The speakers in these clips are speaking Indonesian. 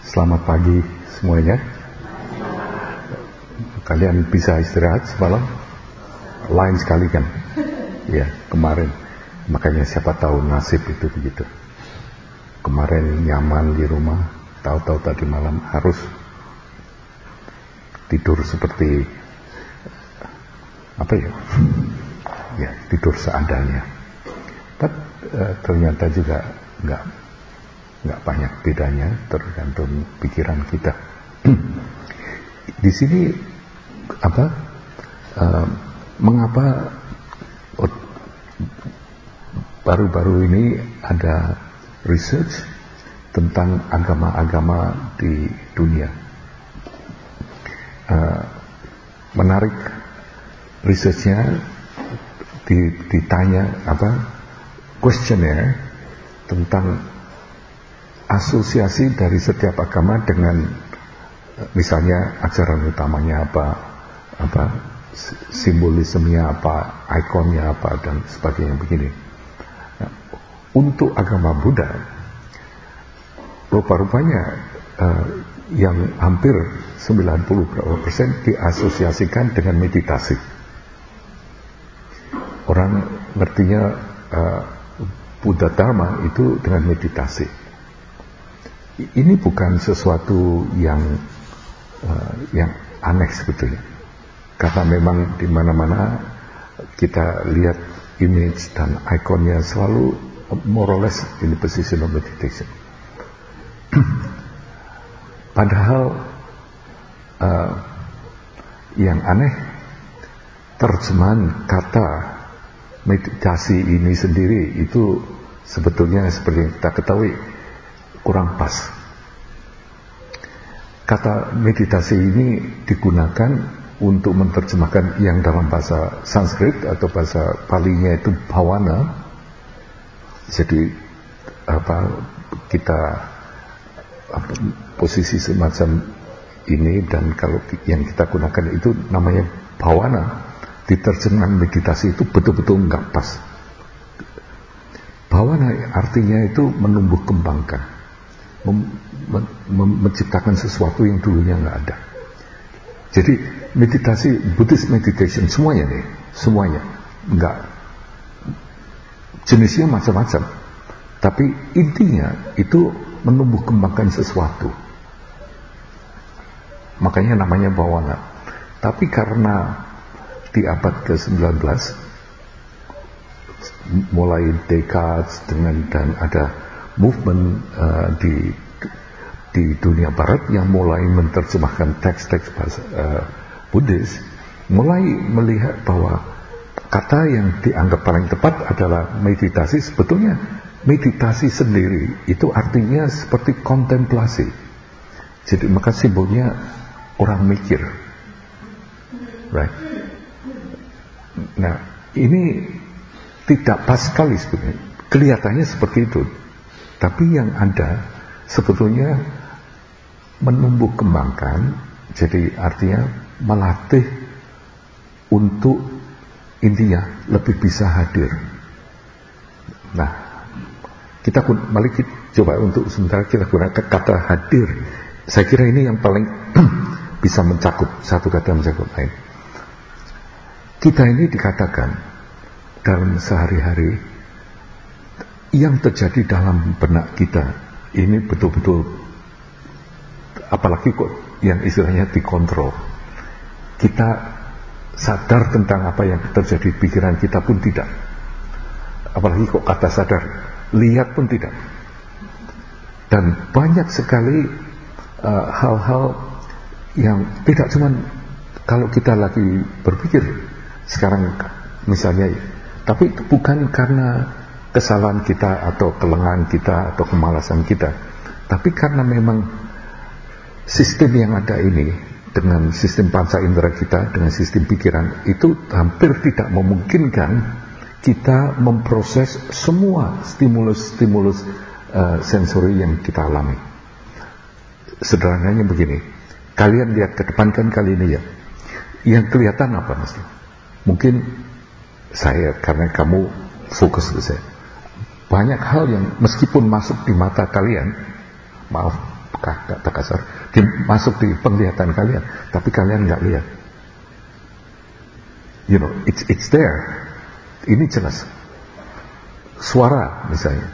Selamat pagi semuanya. Kalian bisa istirahat semalam? Lain sekali kan? Ya, kemarin. Makanya siapa tahu nasib itu begitu. Kemarin nyaman di rumah, tahu-tahu tadi malam harus tidur seperti apa ya? Ya, tidur seadanya. Tapi ternyata juga nggak banyak bedanya, tergantung pikiran kita. Di sini mengapa baru-baru ini ada research tentang agama-agama di dunia? Menarik, researchnya ditanya questionnaire tentang asosiasi dari setiap agama dengan misalnya ajaran utamanya apa simbolismenya apa, ikonnya apa, dan sebagainya begini. Nah, untuk agama Buddha rupa-rupanya yang hampir 90% diasosiasikan dengan meditasi. Orang ngertinya Buddha Dharma itu dengan meditasi. Ini bukan sesuatu yang aneh sebetulnya, karena memang di mana-mana kita lihat image dan ikonnya selalu more or less in the position of meditation. Padahal yang aneh, terjemahan kata meditasi ini sendiri itu sebetulnya seperti yang kita ketahui kurang pas. Kata meditasi ini digunakan untuk menerjemahkan yang dalam bahasa Sanskrit atau bahasa Palinya itu bhavana. Jadi kita posisi semacam ini, dan kalau yang kita gunakan itu namanya bhavana. Diterjemahkan meditasi itu betul-betul enggak pas. Bhavana artinya itu menumbuh kembangkan, menciptakan sesuatu yang dulunya nggak ada. Jadi meditasi, Buddhist meditation semuanya nggak, jenisnya macam-macam, tapi intinya itu menumbuh kembangkan sesuatu. Makanya namanya bhavana. Tapi karena di abad ke-19 mulai Descartes dan ada movement di dunia barat yang mulai menerjemahkan teks-teks bahasa Buddhis, mulai melihat bahwa kata yang dianggap paling tepat adalah meditasi. Sebetulnya meditasi sendiri itu artinya seperti kontemplasi. Jadi maka simbolnya orang mikir, right? Nah, ini tidak pas sekali sebetulnya. Kelihatannya seperti itu, tapi yang ada sebetulnya menumbuh kembangkan. Jadi artinya melatih untuk intinya lebih bisa hadir. Nah, kita coba untuk sementara kita gunakan kata hadir. Saya kira ini yang paling bisa mencakup, satu kata mencakup lain. Kita ini dikatakan dalam sehari-hari yang terjadi dalam benak kita ini betul-betul, apalagi kok yang istilahnya dikontrol. Kita sadar tentang apa yang terjadi di pikiran kita pun tidak. Apalagi kok kata sadar, lihat pun tidak. Dan banyak sekali hal-hal yang tidak cuman kalau kita lagi berpikir sekarang misalnya, tapi bukan karena kesalahan kita atau kelengahan kita atau kemalasan kita, tapi karena memang sistem yang ada ini dengan sistem panca indera kita, dengan sistem pikiran itu hampir tidak memungkinkan kita memproses semua stimulus-stimulus sensori yang kita alami. Sederhananya begini, kalian lihat ke depan kan kali ini ya, yang kelihatan apa Mas? Mungkin saya, karena kamu fokus ke saya, banyak hal yang meskipun masuk di mata kalian, maaf kata kasar, dia masuk di penglihatan kalian, tapi kalian nggak lihat. You know, it's there. Ini jelas. Suara misalnya,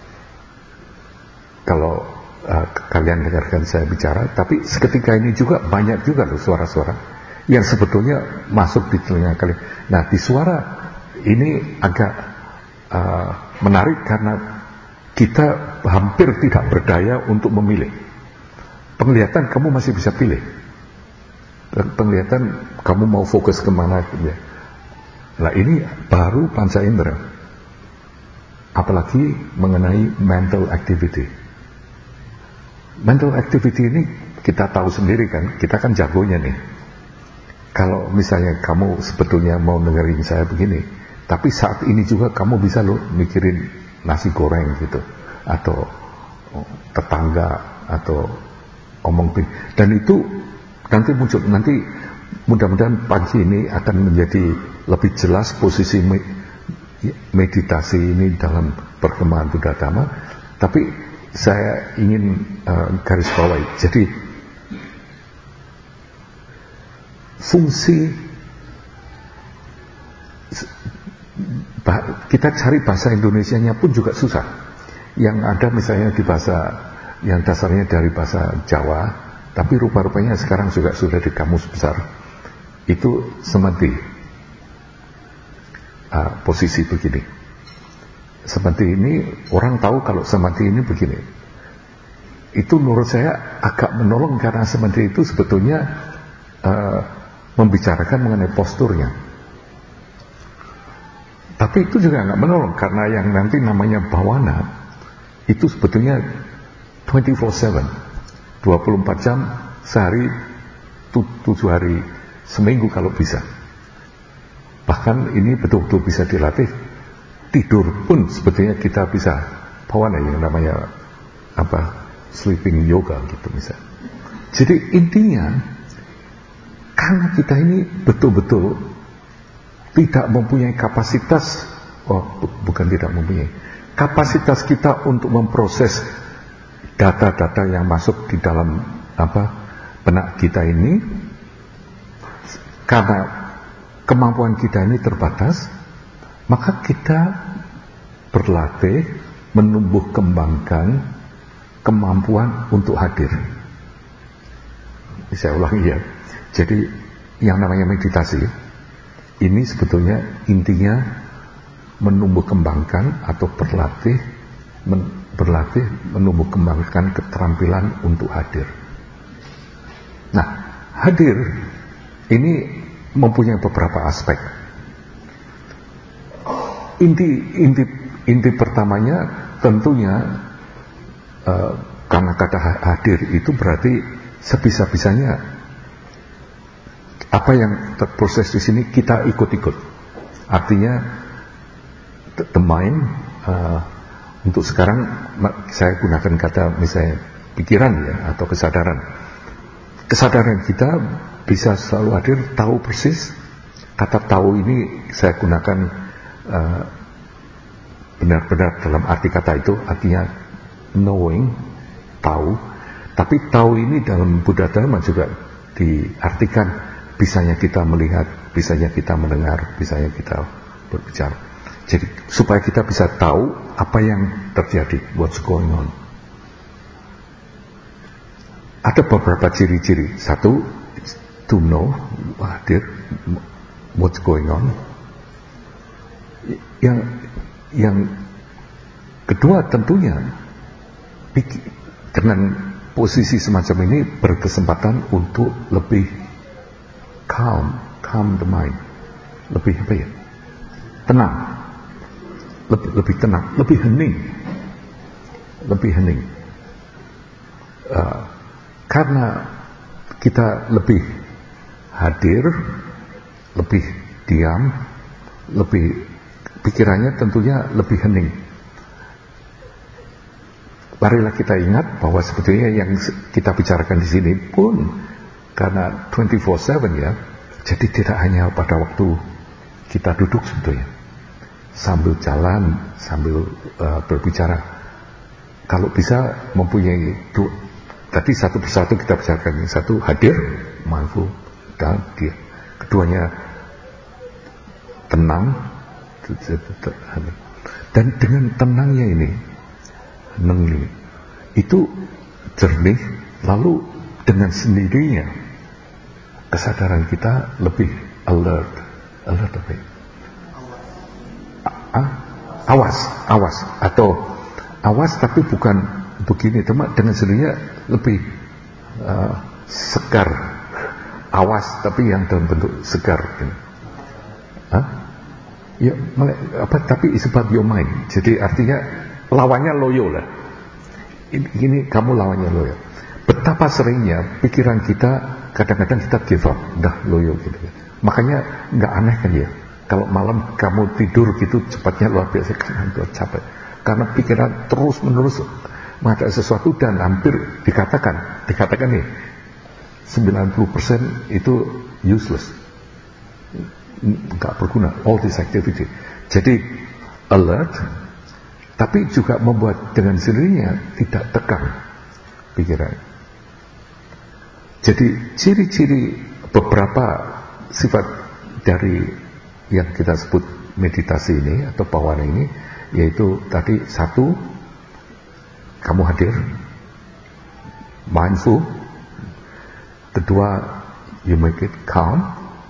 kalau kalian dengarkan saya bicara, tapi seketika ini juga banyak juga loh suara-suara yang sebetulnya masuk di telinga kalian. Nah, di suara ini agak menarik karena kita hampir tidak berdaya untuk memilih. Penglihatan kamu masih bisa pilih. Penglihatan kamu mau fokus kemana. Nah, ini baru panca indera. Apalagi mengenai mental activity. Mental activity ini kita tahu sendiri kan, kita kan jagonya nih. Kalau misalnya kamu sebetulnya mau dengerin saya begini, tapi saat ini juga kamu bisa loh mikirin nasi goreng gitu, atau tetangga, atau omong pin. Dan itu nanti muncul, nanti mudah-mudahan pagi ini akan menjadi lebih jelas posisi meditasi ini dalam perkembangan Buddha Dhamma. Tapi saya ingin garis bawahi. Jadi fungsi kita cari bahasa Indonesianya pun juga susah. Yang ada misalnya di bahasa yang dasarnya dari bahasa Jawa, tapi rupa-rupanya sekarang juga sudah di kamus besar. Itu samadhi. Posisi begini. Samadhi ini orang tahu kalau samadhi ini begini. Itu menurut saya agak menolong karena samadhi itu sebetulnya membicarakan mengenai posturnya. Tapi itu juga nggak menolong karena yang nanti namanya bhawana itu sebetulnya 24/7, 24 jam sehari, 7 hari seminggu kalau bisa. Bahkan ini betul-betul bisa dilatih. Tidur pun sebetulnya kita bisa bhawana yang namanya sleeping yoga gitu misalnya. Jadi intinya karena kita ini betul-betul tidak mempunyai kapasitas, bukan tidak mempunyai kapasitas kita untuk memproses data-data yang masuk di dalam benak kita ini, karena kemampuan kita ini terbatas, maka kita berlatih menumbuh kembangkan kemampuan untuk hadir. Saya ulangi ya. Jadi yang namanya meditasi ini sebetulnya intinya menumbuh kembangkan atau berlatih menumbuh kembangkan keterampilan untuk hadir. Nah, hadir ini mempunyai beberapa aspek. Inti pertamanya tentunya karena kata hadir itu berarti sebisa-bisanya apa yang terproses di sini kita ikut-ikut. Artinya the mind untuk sekarang saya gunakan kata misalnya pikiran ya atau kesadaran. Kesadaran kita bisa selalu hadir, tahu persis. Kata tahu ini saya gunakan benar-benar dalam arti kata itu, artinya knowing, tahu. Tapi tahu ini dalam Buddha Dhamma juga diartikan bisanya kita melihat, bisanya kita mendengar, bisanya kita berbicara. Jadi supaya kita bisa tahu apa yang terjadi, what's going on. Ada beberapa ciri-ciri. Satu, to know, hadir, what's going on. Yang kedua tentunya dengan posisi semacam ini berkesempatan untuk lebih calm the mind, lebih tenang, lebih tenang, lebih hening, karena kita lebih hadir, lebih diam, lebih pikirannya tentunya lebih hening. Marilah kita ingat bahwa sebetulnya yang kita bicarakan di sini pun karena 24/7 ya, jadi tidak hanya pada waktu kita duduk sebetulnya, sambil jalan, sambil berbicara. Kalau bisa mempunyai tadi satu persatu kita bicarakan. Yang satu hadir, mindful, dan dia. Keduanya tenang, dan dengan tenangnya ini, itu jernih, lalu dengan sendirinya kesadaran kita lebih alert apa ya? Awas tapi bukan begini, teman, dengan sendirinya lebih segar, awas tapi yang dalam bentuk segar, ya, tapi it's about your mind. Jadi artinya lawannya loyo lah. Ini kamu lawannya loyo. Betapa seringnya pikiran kita kadang-kadang kita give up, dah loyo gitu. Makanya nggak aneh kan ya, kalau malam kamu tidur gitu cepatnya luar biasa karena capek. Karena pikiran terus menerus menghadapi sesuatu dan hampir dikatakan nih 90% itu useless, nggak berguna, all this activity. Jadi alert, tapi juga membuat dengan sendirinya tidak tegang pikiran. Jadi ciri-ciri beberapa sifat dari yang kita sebut meditasi ini atau bawana ini, yaitu tadi satu, kamu hadir, mindful. Kedua, you make it calm,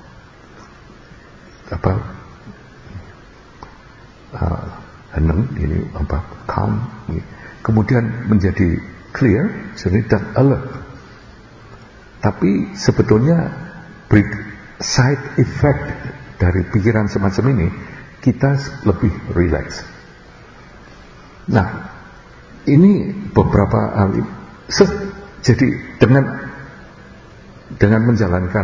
henang, ini calm. Kemudian menjadi clear, jernih dan alert. Tapi sebetulnya side effect dari pikiran semacam ini, kita lebih relax. Nah, ini beberapa ahli. Jadi dengan menjalankan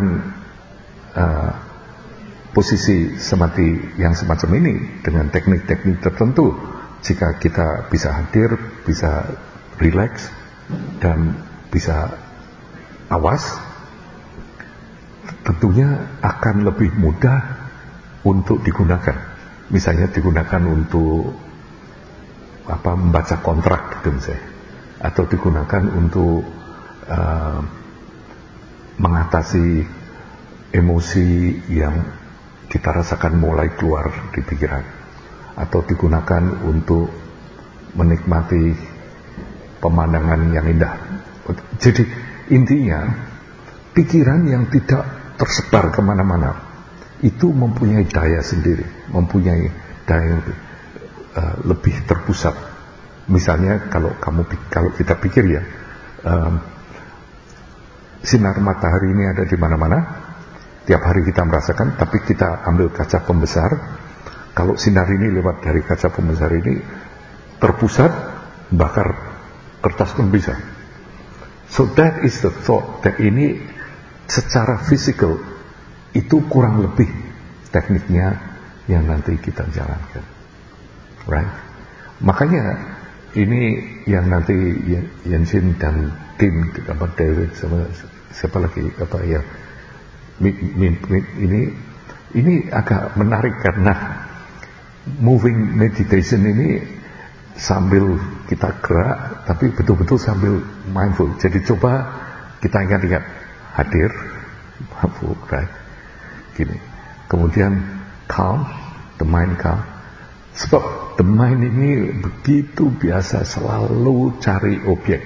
posisi samadhi yang semacam ini dengan teknik-teknik tertentu, jika kita bisa hadir, bisa relax dan bisa awas, tentunya akan lebih mudah untuk digunakan. Misalnya digunakan untuk membaca kontrak gitu misalnya, atau digunakan untuk mengatasi emosi yang kita rasakan mulai keluar di pikiran, atau digunakan untuk menikmati pemandangan yang indah. Jadi intinya pikiran yang tidak tersebar kemana-mana itu mempunyai daya sendiri, mempunyai daya yang lebih terpusat. Misalnya kalau kita pikir ya, sinar matahari ini ada di mana-mana, tiap hari kita merasakan, tapi kita ambil kaca pembesar, kalau sinar ini lewat dari kaca pembesar ini terpusat, bakar kertas pun bisa. So that is the thought, that ini secara fisikal itu kurang lebih tekniknya yang nanti kita jalankan, right? Makanya ini yang nanti Yenshin dan tim David sama siapa lagi ini agak menarik karena moving meditation ini sambil kita gerak tapi betul-betul sambil mindful. Jadi coba kita ingat-ingat hadir, mindful, right? Gini. Kemudian calm, the mind calm. Sebab the mind ini begitu biasa selalu cari objek.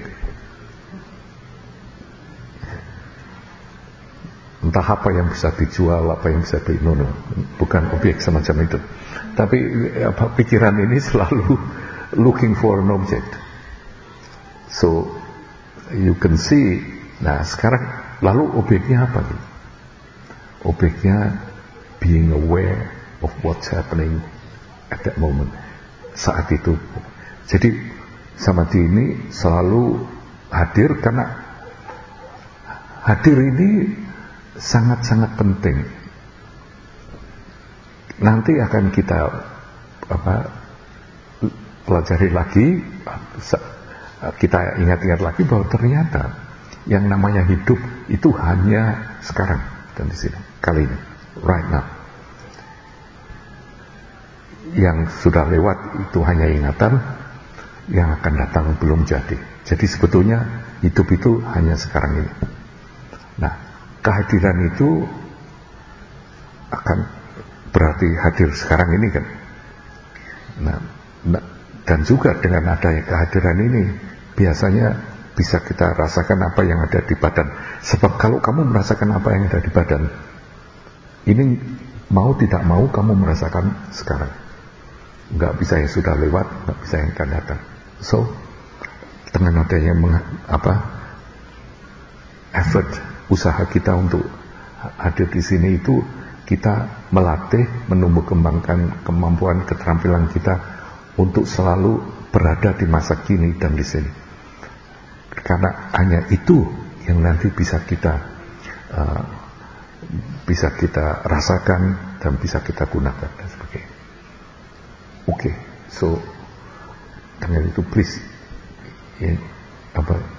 Entah apa yang bisa dijual, apa yang bisa bukan objek semacam itu. Tapi pikiran ini selalu looking for an object. So you can see. Nah sekarang lalu objeknya apa? Objeknya being aware of what's happening at that moment, saat itu. Jadi samadhi ini selalu hadir, karena hadir ini sangat-sangat penting. Nanti akan kita pelajari lagi, kita ingat-ingat lagi bahwa ternyata yang namanya hidup itu hanya sekarang dan di sini, kali ini, right now. Yang sudah lewat itu hanya ingatan, yang akan datang belum jadi. Jadi sebetulnya hidup itu hanya sekarang ini. Nah, kehadiran itu akan berarti hadir sekarang ini kan. Nah, dan juga dengan adanya kehadiran ini biasanya bisa kita rasakan apa yang ada di badan. Sebab kalau kamu merasakan apa yang ada di badan, ini mau tidak mau kamu merasakan sekarang. Nggak bisa yang sudah lewat, nggak bisa yang akan datang. So, dengan adanya effort, usaha kita untuk hadir di sini itu, kita melatih, menumbuh kembangkan kemampuan, keterampilan kita untuk selalu berada di masa kini dan di sini. Karena hanya itu yang nanti bisa kita rasakan dan bisa kita gunakan dan sebagainya. Oke, so dengan itu please,